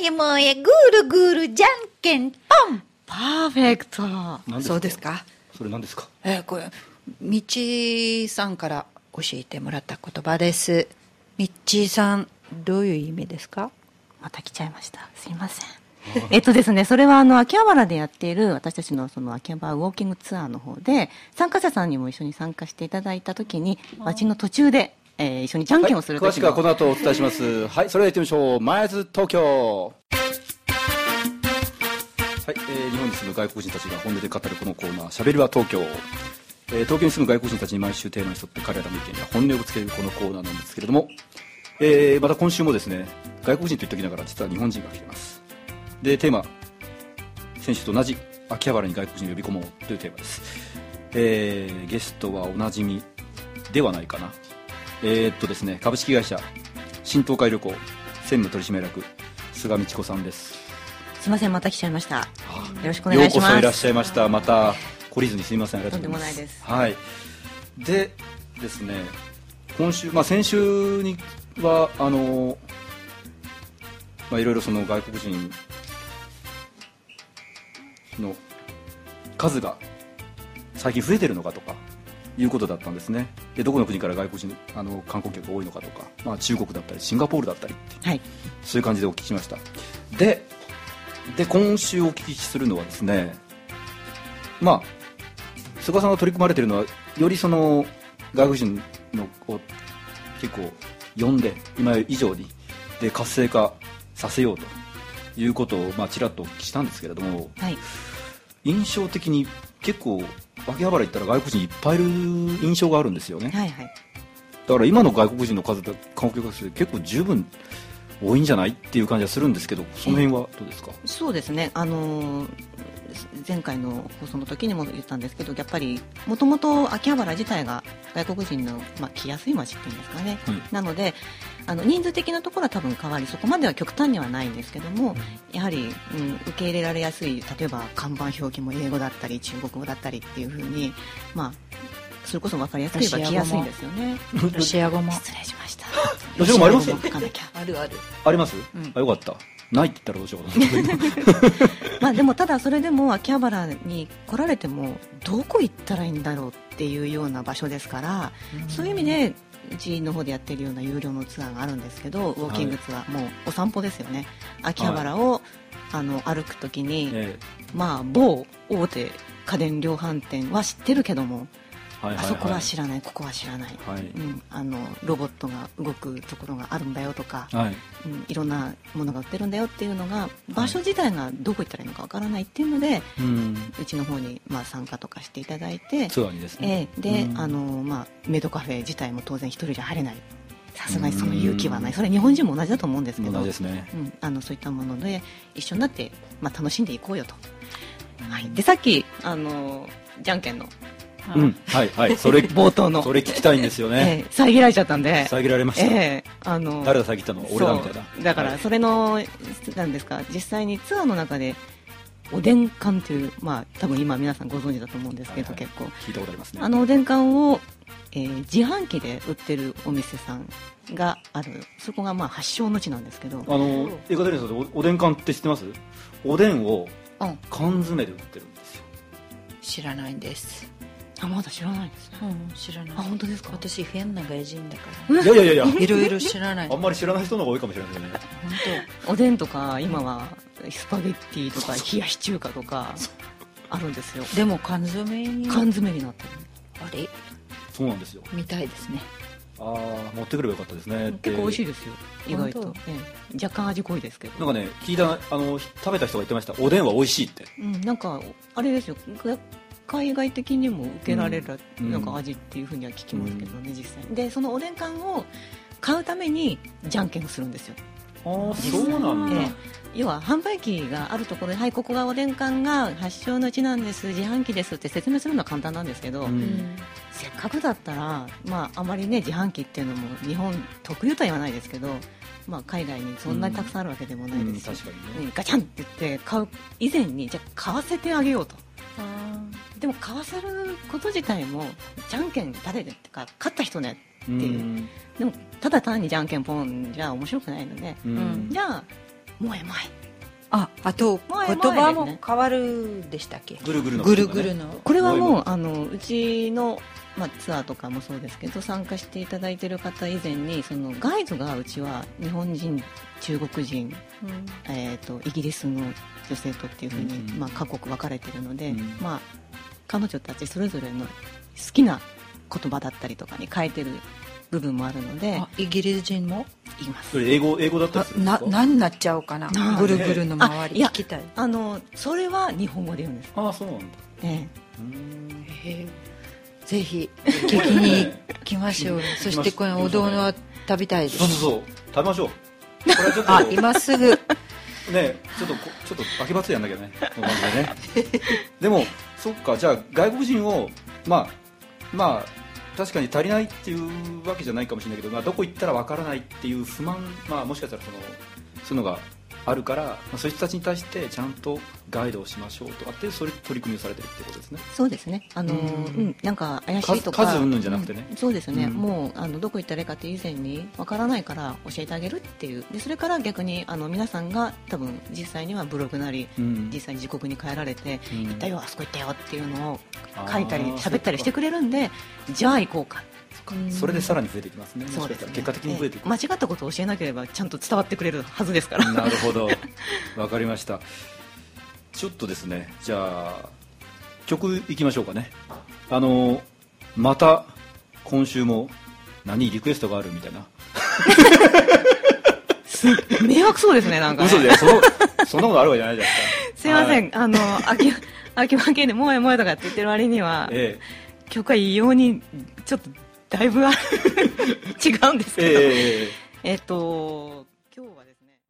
にもえぐるぐるじゃんけんぽん。 パーフェクト。 そうですか。 それ何ですか？ これみっちーさんから教えてもらった言葉です。みっちーさん、どういう意味ですか？ また来ちゃいました。すいません。ですね、それは秋葉原でやっている私たちのその秋葉原ウォーキングツアーの方で、参加者さんにも一緒に参加していただいたときに、街の途中で、一緒にじゃんけんをするときの、 詳しくはこの後お伝えします。はい、それでは行ってみましょう。マイズ東京。はい、日本に住む外国人たちが本音で語るこのコーナー、しゃべるは東京。東京に住む外国人たちに毎週テーマに沿って彼らの意見や本音をぶつけるこのコーナーなんですけれども、また今週もですね、外国人と言っておきながら実は日本人が来ています。で、テーマ、先週と同じ秋葉原に外国人を呼び込もうというテーマです。ゲストはおなじみではないかな。ですね、株式会社新東海旅行専務取締役菅美智子さんです。 すいません、また来ちゃいました。よろしくお願いします。 ようこそいらっしゃいました。また懲りずにすみません。ありがとうございます。 とんでもないです。 はい。でですね、今週、先週にはいろいろその外国人の数が最近増えてるのかとかいうことだったんですね。で、どこの国から外国人観光客が多いのかとか、中国だったりシンガポールだったりって、はい、そういう感じでお聞きしました。で今週お聞きするのはですね、菅さんが取り組まれているのはよりその外国人のを結構呼んで今以上にで活性化させようということをちらっとお聞きしたんですけれども、はい、印象的に結構秋葉原行ったら外国人いっぱいいる印象があるんですよね。はいはい、だから今の外国人の数で観光客数結構十分多いんじゃないっていう感じはするんですけど、その辺はどうですか？ そうですね、前回の放送の時にも言ったんですけど、やっぱりもともと秋葉原自体が外国人の、来やすい街っていうんですかね、なので人数的なところは多分変わりそこまでは極端にはないんですけども、やはり、受け入れられやすい、例えば看板表記も英語だったり中国語だったりっていうふうに、それこそ分かりやすく言えば来やすいんですよね。 ロシア語も失礼しました。 ロシア語もあります？ あるあるあります、よかった。ないって言ったらどうしようかでもただそれでも秋葉原に来られてもどこ行ったらいいんだろうっていうような場所ですから、そういう意味でうちの方でやってるような有料のツアーがあるんですけど、ウォーキングツアー、もうお散歩ですよね。秋葉原を、歩くときに、某大手家電量販店は知ってるけども、あそこは知らない、ここは知らない、ロボットが動くところがあるんだよとか、いろんなものが売ってるんだよっていうのが、場所自体がどこ行ったらいいのかわからないっていうので、うちの方に参加とかしていただいて、 ツアーにですね、 でメイドカフェ自体も当然一人じゃ入れない、さすがにその勇気はない、それは日本人も同じだと思うんですけど、 同じですね、 そういったもので一緒になって、楽しんでいこうよと、でさっきじゃんけんのはいはい、それ冒頭のそれ聞きたいんですよね。 遮られちゃったんで。 遮られました。誰が遮ったの？俺だみたいな。 だからそれのなんですか、実際にツアーの中でおでん館という、多分今皆さんご存知だと思うんですけど、結構聞いたことありますね。 おでん館を、自販機で売ってるお店さんがある、そこが発祥の地なんですけど、 エカテリーナさん、おでん館って知ってます？おでんを缶詰で売ってるんですよ。 知らないんです。 まだ知らないですね。 知らない。 本当ですか？ 私変な外人だから。 いやいろいろ知らない。 あんまり知らない人の方が多いかもしれないですね。 本当。おでんとか今はスパゲッティとか冷やし中華とかあるんですよ。 でも缶詰になってる。 あれ？ そうなんですよ。 みたいですね。 持ってくればよかったですね。 結構美味しいですよ。意外と。若干味濃いですけど。 なんかね、聞いた食べた人が言ってました。おでんは美味しいって。 なんかあれですよ。海外的にも受けられるなんか味っていうふうには聞きますけどね、実際でそのおでん缶を買うためにじゃんけんをするんですよ。 そうなんだ。 要は販売機があるところで、はい、ここがおでん缶が発祥の地なんです、自販機ですって説明するのは簡単なんですけど、せっかくだったら、あまりね、自販機っていうのも日本特有とは言わないですけど、海外にそんなにたくさんあるわけでもないですし、 確かにね、 ガチャンって言って買う以前に、じゃあ買わせてあげようと。でも買わせること自体もじゃんけん誰でってか勝った人ねっていう、でもただ単にじゃんけんポンじゃ面白くないので、じゃあ萌え萌あと前言葉もですね変わるでしたっけ？ ぐるぐるのぐるぐるのえ。これはもううちの、ツアーとかもそうですけど、参加していただいている方以前にそのガイドがうちは日本人、中国人、イギリスの女性とっていうふうに、各国分かれているので、彼女たちそれぞれの好きな言葉だったりとかに変えてる部分もあるので、 イギリス人もいます。 それ英語だったりするんですか？ 何になっちゃうかな、ぐるぐるの周り聞きたい。 それは日本語で言うんです。 ああ、そうなんだ。 ぜひ聞きに来ましょう。そしてこのお堂の食べたいです。 そう食べましょう。これはちょっと今すぐね、ちょっと秋祭りやんなきゃね、この番組でね。でもそっか、じゃあ外国人を確かに足りないっていうわけじゃないかもしれないけど、どこ行ったらわからないっていう不満、もしかしたらそういうのがあるから、そういう人たちに対してちゃんとガイドをしましょうとかってそういう取り組みをされてるってことですね。 そうですね。なんか怪しいとか数うんぬんじゃなくてね、 そうですね。もうどこ行ったらいいかって以前にわからないから教えてあげるっていう。でそれから逆に皆さんが多分実際にはブログなり、実際に自国に帰られて、行ったよあそこ行ったよっていうのを書いたり喋ったりしてくれるんで、じゃあ行こうか。 それでさらに増えていきますね。 そうですね。 結果的に増えていく。 間違ったことを教えなければちゃんと伝わってくれるはずですから。 なるほど、わかりました。ちょっとですね、じゃあ曲いきましょうかね。また今週もリクエストがあるみたいな。 迷惑そうですね、なんか、ね。 嘘で、そんなことあるわけじゃないじゃないですか。 すいません、秋葉系で萌え萌えとかって言ってる割には、曲は異様にちょっとだいぶ違うんですけど、今日はですね、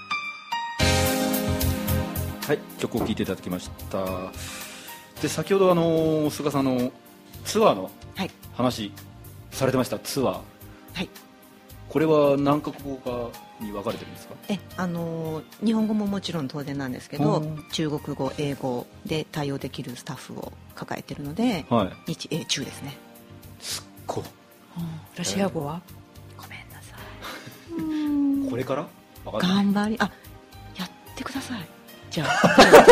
はい、曲を聴いていただきました。で、先ほど菅さんのツアーの話されてました。ツアー、はい、これは何カ国語かに分かれてるんですか？ 日本語ももちろん当然なんですけど、中国語、英語で対応できるスタッフを抱えているので、日英中ですね。 すっごい。 ロシア語は？ ごめんなさい。 これから頑張り、やってください。じゃあ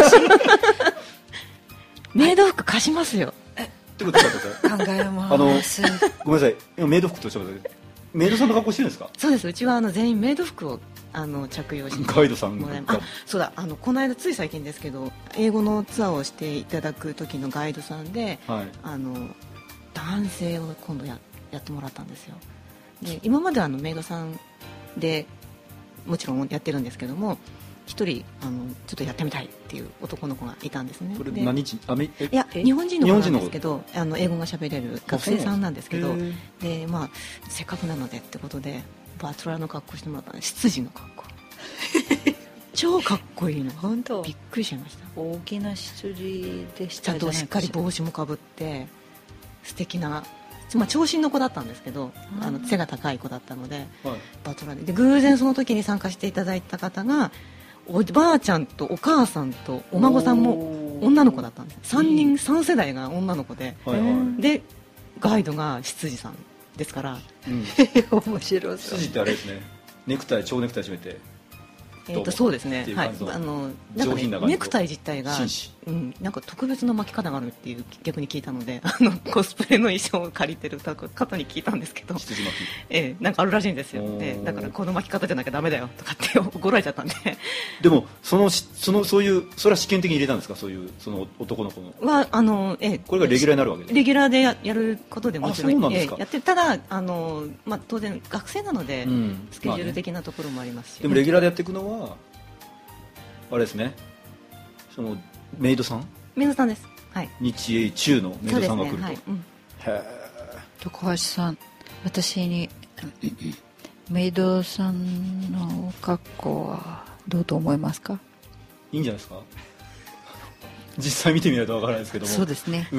メイド服貸しますよ。 ってことだ考えます。 ごめんなさい、今メイド服とおっしゃいましたけど、メイドさんの格好してるんですか？ そうです。うちは全員メイド服を着用してガイドさんがそうだ、この間つい最近ですけど、英語のツアーをしていただく時のガイドさんで、男性を今度やってもらったんですよ。で今まではメイドさんでもちろんやってるんですけども、一人ちょっとやってみたいっていう男の子がいたんですね。 これ何人？ いや、日本人の子なんですけど、英語が喋れる学生さんなんですけど、でせっかくなのでってことでバトラーの格好してもらったんで、執事の格好超かっこいいの。 本当びっくりしちゃいました。 大きな執事でした。 ちゃんとしっかり帽子もかぶって素敵な、長身の子だったんですけど、背が高い子だったので、バトラーで偶然その時に参加していただいた方がおばあちゃんとお母さんとお孫さんも女の子だったんです。3世代が女の子で、でガイドが執事さんですから、 面白そう。 執事ってあれですね、蝶ネクタイ締めて、 そうですね、はい、 上品な感じのネクタイ自体が、なんか特別な巻き方があるっていう逆に聞いたので、コスプレの衣装を借りてる方に聞いたんですけど、 羊巻き、 なんかあるらしいんですよ。だからこの巻き方じゃなきゃダメだよとかって怒られちゃったんで。 でもそういう、それは試験的に入れたんですか？そういうその男の子のはこれがレギュラーになるわけですか？レギュラーでやることでもちろんやって、ただ当然学生なので、スケジュール的なところもありますし、 でもレギュラーでやっていくのはあれですね、そのメイドさんです。はい。 日英中のメイドさんが来ると。へえ。 高橋さん、私にメイドさんの格好はどうと思いますか？ いいんじゃないですか？実際見てみないとわからないですけども。 そうですね。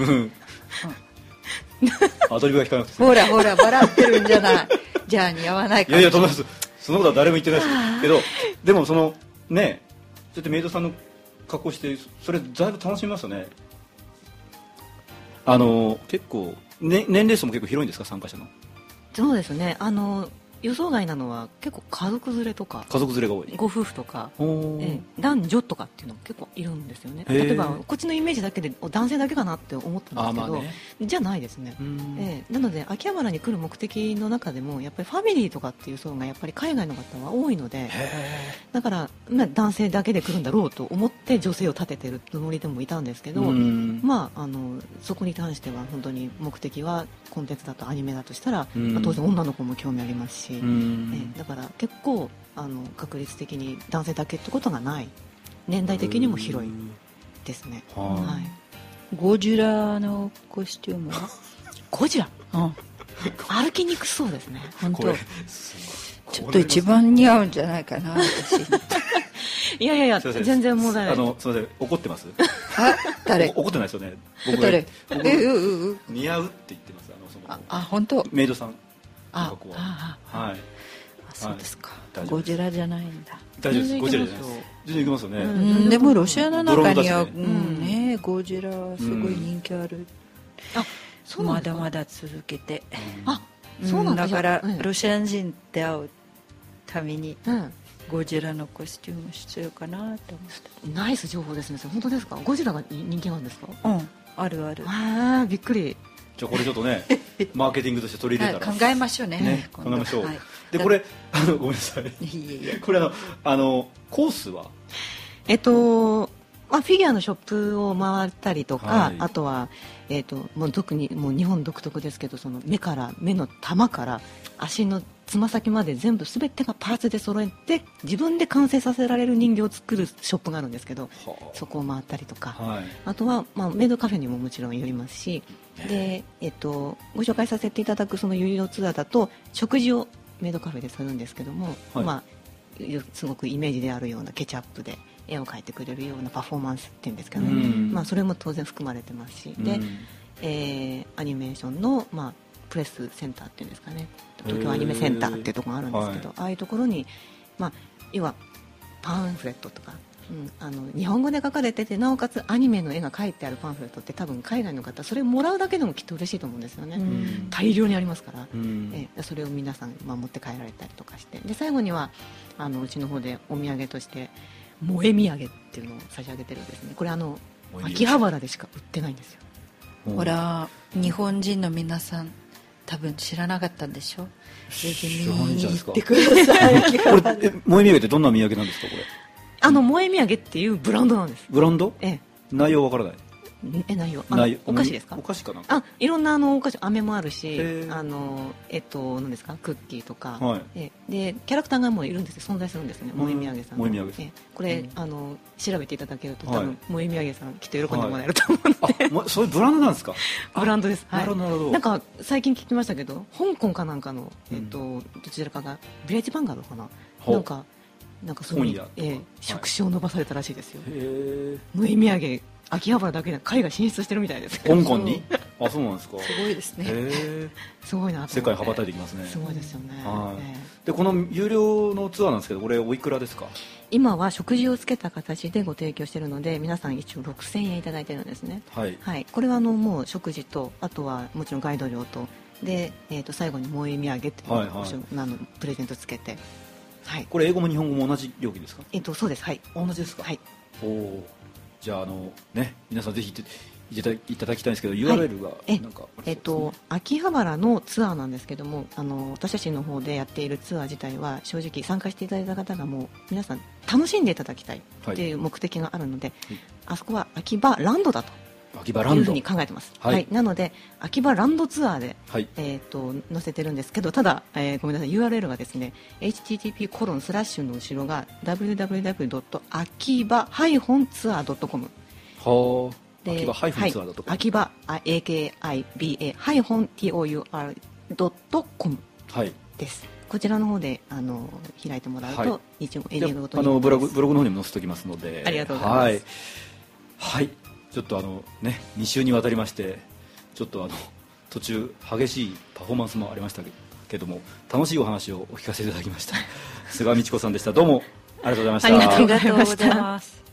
アドリブが聞かなくて。 ほら笑ってるんじゃない。じゃあ似合わないか。 いやと思います。そのことは誰も言ってないですけど、でもね、ちょっとメイドさんの格好して、それだいぶ楽しみますよね。結構、年齢層も結構広いんですか、参加者の？ そうですね。 予想外なのは結構家族連れとか家族連れが多い。 ご夫婦とか、 おー男女とかっていうのも結構いるんですよね。 へー例えばこっちのイメージだけで男性だけかなって思ったんですけど、 ね。 じゃないですね。 うんなので秋葉原に来る目的の中でもやっぱりファミリーとかっていう層がやっぱり海外の方は多いので、 へだから、男性だけで来るんだろうと思って女性を立ててるつもりでもいたんですけど、 うんそこに関しては本当に目的はコンテンツだとアニメだとしたら、 うん当然女の子も興味ありますし、 うんだから結構確率的に男性だけってことがない、年代的にも広いですね。 はいゴジラのコスチュームはゴジラうん歩きにくそうですね。 本当これちょっと一番似合うんじゃないかな私にいやいやいやすいません全然問題ない。 すいません、怒ってますあ誰怒ってないですよね。僕誰僕似合うって言ってます。 本当メイドさんあここはあはいそうですか、 大丈夫ですゴジラじゃないんだ大丈夫です。ゴジラじゃない全然いけますよです。全然いけますよね。 うんでもロシアの中には、 ドローンだしねゴジラすごい人気ある、 あ、そうなんまですか。 だまだ続けて、 あ、そうなんだ。 だから、 うんロシア人って会うためにうんゴジラのコスチューム必要かなと思っナイス情報ですね。それ本当ですか。ゴジラが人気なんですか。 たあるある、 びっくり。 じゃあこれちょっとねマーケティングとして取り入れたらはい、考えましょうねね考今度えましょうはいでこれごめんなさいいえいえこれコースはフィギュアのショップを回ったりとか、 はいあとは、もう特にもう日本独特ですけど、その目の玉から足のつま先まで全部全てがパーツで揃えて自分で完成させられる人形を作るショップがあるんですけど、 はそこを回ったりとか、 はいあとは、メイドカフェにももちろん寄りますし、で、ご紹介させていただくその有料ツアーだと食事をメイドカフェでするんですけども、 はいすごくイメージであるようなケチャップで絵を描いてくれるようなパフォーマンスっていうんですかね、 うんそれも当然含まれてますし、で、アニメーションの、プレスセンターっていうんですかね、東京アニメセンターっていうところがあるんですけど、 はいああいうところに、要はパンフレットとか、日本語で書かれててなおかつアニメの絵が描いてあるパンフレットって多分海外の方それもらうだけでもきっと嬉しいと思うんですよね、大量にありますから、それを皆さん、持って帰られたりとかして、で最後にはうちの方でお土産として萌え土産っていうのを差し上げてるんですね。これ秋葉原でしか売ってないんですよ。 ほら日本人の皆さん多分知らなかったんでしょ。ぜひ見に行ってください。 これ萌え土産ってどんな土産なんですかこれ。 萌え土産っていうブランドなんです。 ブランド？ ええ。 内容わからない。 内容お菓子ですか？ お菓子かな。 いろんなお菓子、飴もあるし、 へえ何ですか、クッキーとか、 はでキャラクターがもういるんですよ、存在するんですね、萌え土産さん。 萌え土産さんこれ、調べていただけると多はい分萌え土産さんきっと喜んでもらえると思うんで、 そういうブランドなんですか。 ブランドです。はい。 なるほどなるほどなんか最近聞きましたけど、香港かなんかのどちらかがビレッジバンガローかな、 ほうなんかそういう本屋とか触手を伸ばされたらしいですよ。 へえ。 萌え土産秋葉原だけで海外進出してるみたいです。 香港に？あ、そうなんですか。 すごいですね。 へえ。 すごいなと思って。 世界羽ばたいていきますね。 すごいですよね。 はい。でこの有料のツアーなんですけど、これおいくらですか？ 今は食事をつけた形でご提供しているので、皆さん一応6000円いただいてるんですね。 はい。 はい。これはもう食事と、あとはもちろんガイド料とで、最後に萌え土産っていうのをはいはいプレゼントつけて、はい。 これ英語も日本語も同じ料金ですか？ そうです。はい。 同じですか？ はい。 おお。じゃあね、皆さんぜひいただきたいんですけど、URL がなんか秋葉原のツアーなんですけども、私たちの方でやっているツアー自体は正直参加していただいた方がもう皆さん楽しんでいただきたいっていう目的があるので、あそこは秋葉ランドだと秋葉ランドいうふうに考えてます。 はいはい。なので秋葉ランドツアーではい。 載せてるんですけど、ただ、ごめんなさい、 URL がですね http:// の後ろが www.akiba-tour.com はあ。 で秋葉ハイフンツアーだとか。 秋葉 AKIBA-tour.com はい。 です。こちらの方で開いてもらうと、 はい一応エリアごとにブログの方にも載せておきますので。 ありがとうございます。 はい。はい。ちょっとね、2週にわたりましてちょっと途中激しいパフォーマンスもありましたけども、楽しいお話をお聞かせいただきました菅美智子さんでした。どうもありがとうございました。 ありがとうありがとうございます。